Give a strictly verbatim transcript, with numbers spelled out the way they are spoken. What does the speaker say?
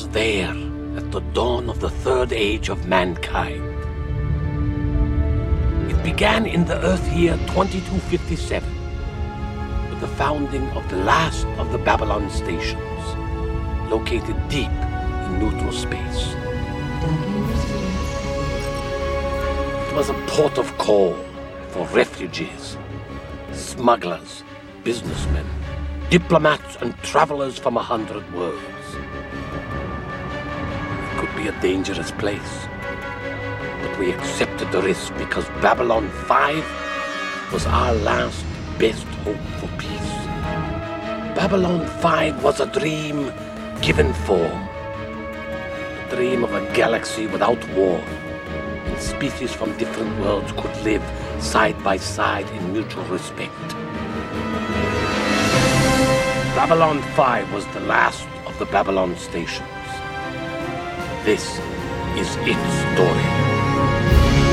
there at the dawn of the third age of mankind. It began in the Earth year twenty-two fifty-seven with the founding of the last of the Babylon stations, located deep in neutral space. It was a port of call for refugees, smugglers, businessmen, diplomats, and travelers from a hundred worlds. It could be a dangerous place, but we accepted the risk because Babylon five was our last best hope for peace. Babylon five was a dream given form. A dream of a galaxy without war, and species from different worlds could live side by side in mutual respect. Babylon five was the last of the Babylon stations. This is its story.